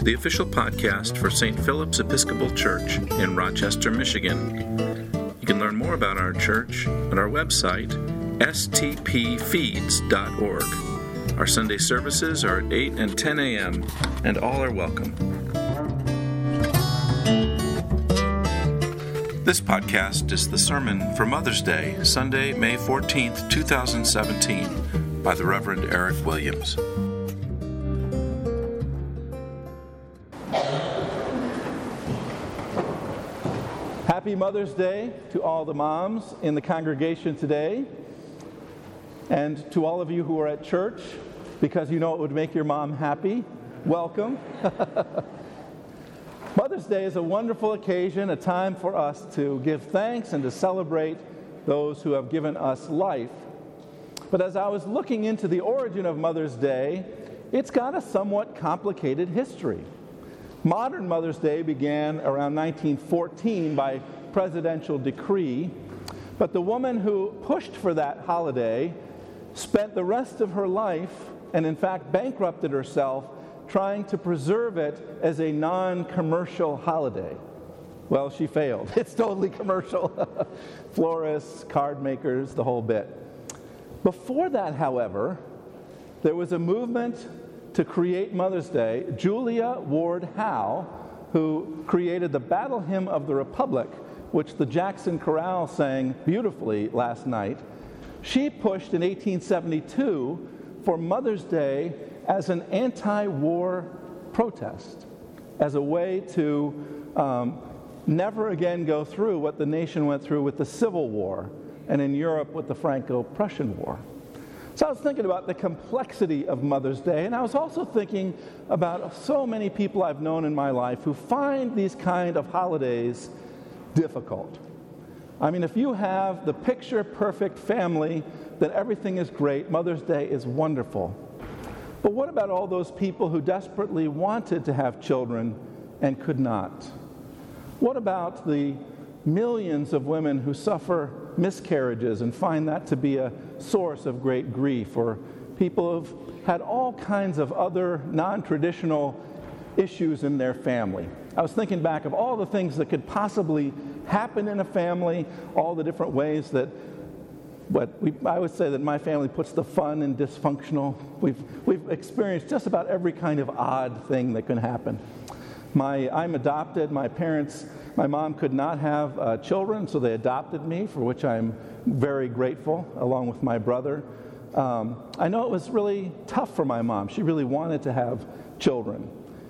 to the official podcast for St. Philip's Episcopal Church in Rochester, Michigan. You can learn more about our church at our website, stpfeeds.org. Our Sunday services are at 8 and 10 a.m., and all are welcome. This podcast is the sermon for Mother's Day, Sunday, May 14th, 2017, by the Reverend Eric Williams. Happy Mother's Day to all the moms in the congregation today, and to all of you who are at church, because you know it would make your mom happy. Welcome. Mother's Day is a wonderful occasion, a time for us to give thanks and to celebrate those who have given us life. But as I was looking into the origin of Mother's Day, it's got a somewhat complicated history. Modern Mother's Day began around 1914 by presidential decree, but the woman who pushed for that holiday spent the rest of her life, and in fact bankrupted herself, trying to preserve it as a non-commercial holiday. Well, she failed. It's totally commercial. Florists, card makers, the whole bit. Before that, however, there was a movement to create Mother's Day. Julia Ward Howe, who created the Battle Hymn of the Republic, which the Jackson Chorale sang beautifully last night, she pushed in 1872 for Mother's Day as an anti-war protest, as a way to never again go through what the nation went through with the Civil War, and in Europe with the Franco-Prussian War. So I was thinking about the complexity of Mother's Day, and I was also thinking about so many people I've known in my life who find these kind of holidays difficult. I mean, if you have the picture-perfect family, then everything is great. Mother's Day is wonderful. But what about all those people who desperately wanted to have children and could not? What about the millions of women who suffer miscarriages and find that to be a source of great grief, or people who've had all kinds of other non-traditional issues in their family? I was thinking back of all the things that could possibly happen in a family, all the different ways that I would say that my family puts the fun in dysfunctional. We've experienced just about every kind of odd thing that can happen. I'm adopted. My mom could not have children, so they adopted me, for which I'm very grateful, along with my brother. I know it was really tough for my mom. She really wanted to have children.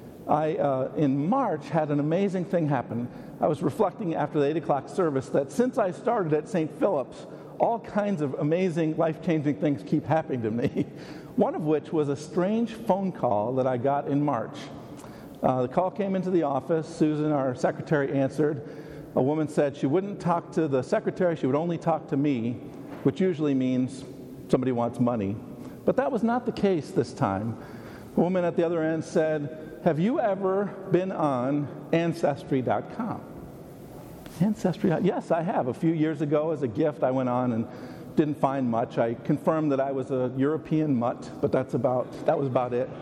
In March, had an amazing thing happen. I was reflecting after the 8 o'clock service that since I started at St. Philip's, all kinds of amazing, life-changing things keep happening to me. One of which was a strange phone call that I got in March. The call came into the office. Susan, our secretary, answered. A woman said she wouldn't talk to the secretary, she would only talk to me, which usually means somebody wants money. But that was not the case this time. A woman at the other end said, "Have you ever been on Ancestry.com?" Ancestry? Yes, I have. A few years ago, as a gift, I went on and didn't find much. I confirmed that I was a European mutt, but that was about it.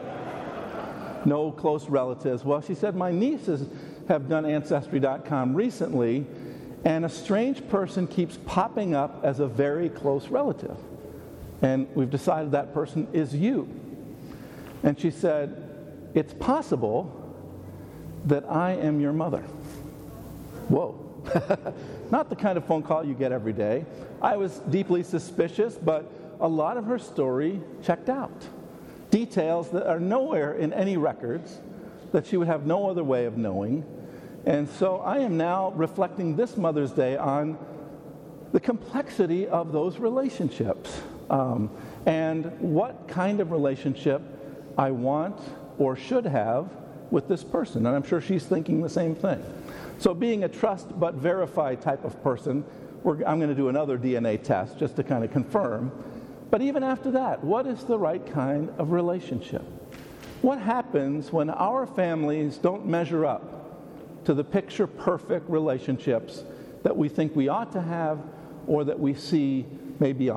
No close relatives. Well, she said, my nieces have done Ancestry.com recently, and a strange person keeps popping up as a very close relative. And we've decided that person is you. And she said, it's possible that I am your mother. Whoa. Not the kind of phone call you get every day. I was deeply suspicious, but a lot of her story checked out. Details that are nowhere in any records, that she would have no other way of knowing. And so I am now reflecting this Mother's Day on the complexity of those relationships, and what kind of relationship I want or should have with this person. And I'm sure she's thinking the same thing. So being a trust but verify type of person, I'm going to do another DNA test just to kind of confirm. But even after that, what is the right kind of relationship? What happens when our families don't measure up to the picture-perfect relationships that we think we ought to have, or that we see maybe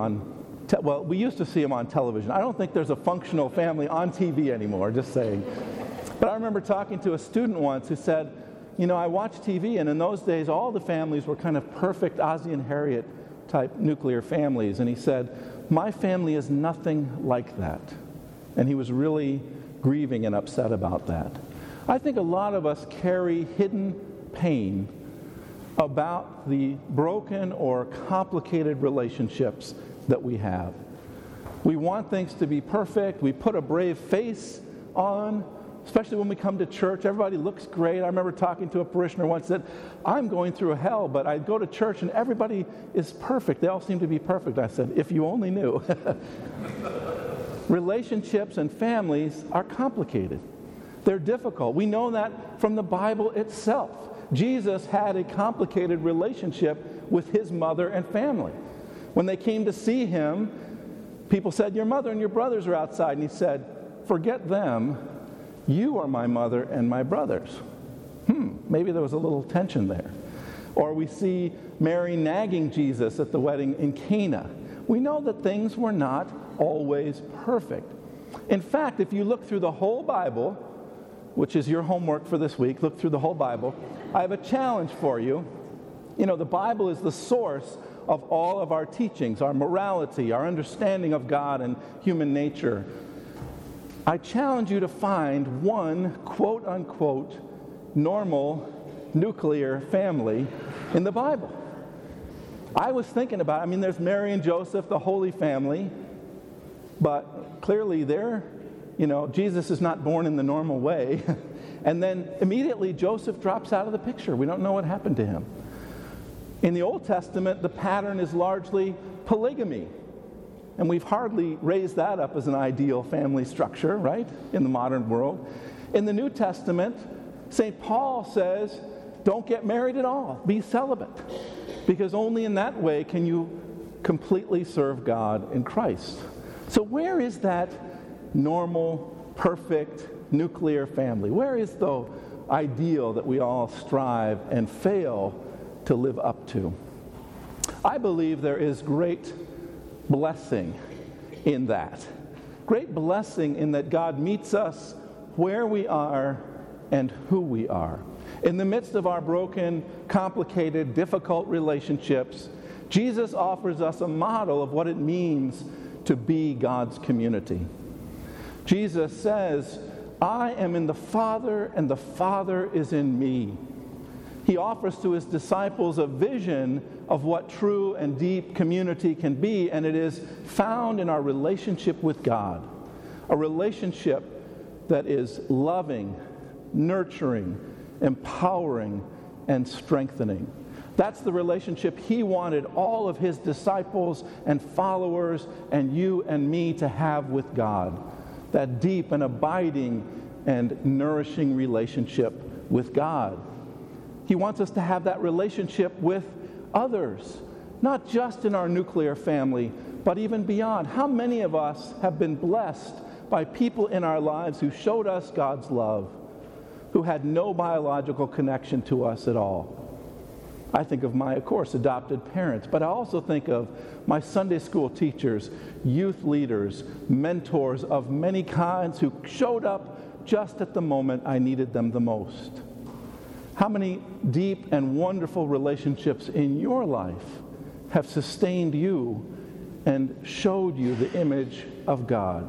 we used to see them on television. I don't think there's a functional family on TV anymore, just saying. But I remember talking to a student once who said, you know, I watch TV, and in those days, all the families were kind of perfect Ozzie and Harriet type nuclear families. And he said, my family is nothing like that. And he was really grieving and upset about that. I think a lot of us carry hidden pain about the broken or complicated relationships that we have. We want things to be perfect. We put a brave face on, especially when we come to church. Everybody looks great. I remember talking to a parishioner once that I'm going through hell, but I go to church and everybody is perfect. They all seem to be perfect. I said, if you only knew. Relationships and families are complicated. They're difficult. We know that from the Bible itself. Jesus had a complicated relationship with his mother and family. When they came to see him, people said, your mother and your brothers are outside. And he said, forget them. You are my mother and my brothers. Maybe there was a little tension there. Or we see Mary nagging Jesus at the wedding in Cana. We know that things were not always perfect. In fact, if you look through the whole Bible, which is your homework for this week, look through the whole Bible, I have a challenge for you. You know, the Bible is the source of all of our teachings, our morality, our understanding of God and human nature. I challenge you to find one quote-unquote normal nuclear family in the Bible. I was thinking about, there's Mary and Joseph, the Holy Family, but clearly Jesus is not born in the normal way. And then immediately Joseph drops out of the picture. We don't know what happened to him. In the Old Testament, the pattern is largely polygamy. And we've hardly raised that up as an ideal family structure, right, in the modern world. In the New Testament, St. Paul says, don't get married at all. Be celibate. Because only in that way can you completely serve God in Christ. So where is that normal, perfect, nuclear family? Where is the ideal that we all strive and fail to live up to? I believe there is great blessing in that. Great blessing in that God meets us where we are and who we are. In the midst of our broken, complicated, difficult relationships, Jesus offers us a model of what it means to be God's community. Jesus says, I am in the Father, and the Father is in me. He offers to his disciples a vision of what true and deep community can be, and it is found in our relationship with God. A relationship that is loving, nurturing, empowering, and strengthening. That's the relationship he wanted all of his disciples and followers and you and me to have with God. That deep and abiding and nourishing relationship with God. He wants us to have that relationship with others, not just in our nuclear family, but even beyond. How many of us have been blessed by people in our lives who showed us God's love, who had no biological connection to us at all? I think of my, of course, adopted parents, but I also think of my Sunday school teachers, youth leaders, mentors of many kinds who showed up just at the moment I needed them the most. How many deep and wonderful relationships in your life have sustained you and showed you the image of God?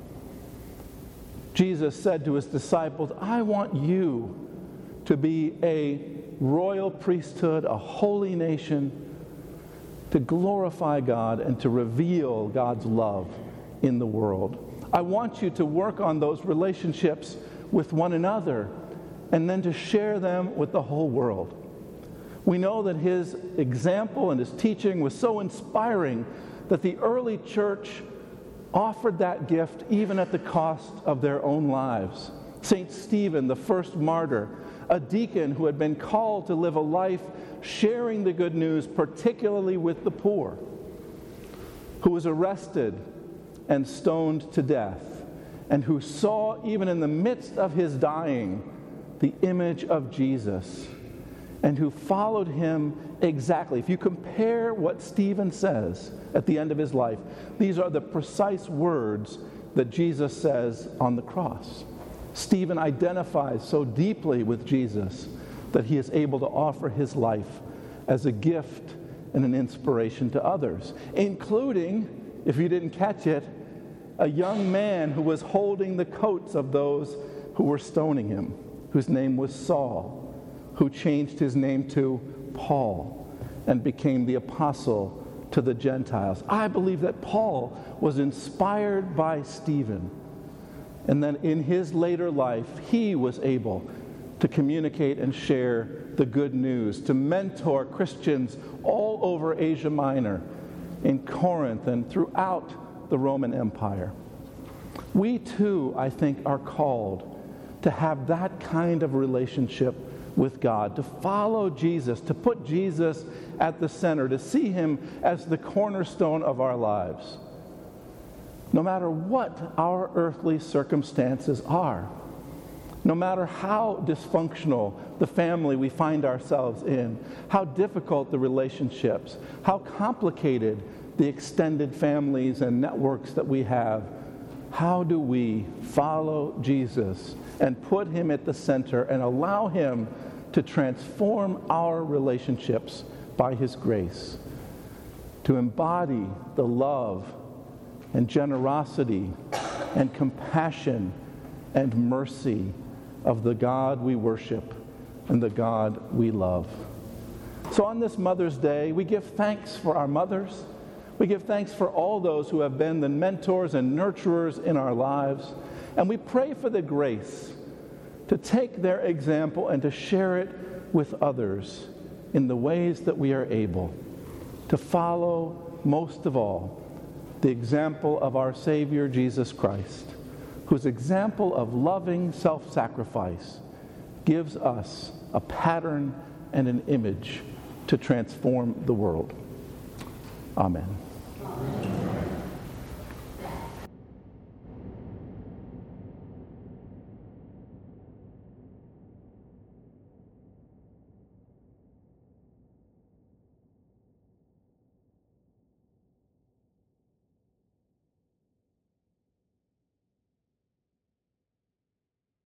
Jesus said to his disciples, I want you to be a royal priesthood, a holy nation, to glorify God and to reveal God's love in the world. I want you to work on those relationships with one another and then to share them with the whole world. We know that his example and his teaching was so inspiring that the early church offered that gift even at the cost of their own lives. St. Stephen, the first martyr, a deacon who had been called to live a life sharing the good news, particularly with the poor, who was arrested and stoned to death, and who saw, even in the midst of his dying, the image of Jesus, and who followed him exactly. If you compare what Stephen says at the end of his life, these are the precise words that Jesus says on the cross. Stephen identifies so deeply with Jesus that he is able to offer his life as a gift and an inspiration to others, including, if you didn't catch it, a young man who was holding the coats of those who were stoning him, whose name was Saul, who changed his name to Paul and became the apostle to the Gentiles. I believe that Paul was inspired by Stephen, and then in his later life, he was able to communicate and share the good news, to mentor Christians all over Asia Minor, in Corinth, and throughout the Roman Empire. We too, I think, are called to have that kind of relationship with God, to follow Jesus, to put Jesus at the center, to see him as the cornerstone of our lives, no matter what our earthly circumstances are, no matter how dysfunctional the family we find ourselves in, how difficult the relationships, how complicated the extended families and networks that we have. How do we follow Jesus and put him at the center and allow him to transform our relationships by his grace, to embody the love and generosity and compassion and mercy of the God we worship and the God we love? So on this Mother's Day, we give thanks for our mothers. We give thanks for all those who have been the mentors and nurturers in our lives. And we pray for the grace to take their example and to share it with others in the ways that we are able, to follow, most of all, the example of our Savior Jesus Christ, whose example of loving self-sacrifice gives us a pattern and an image to transform the world. Amen.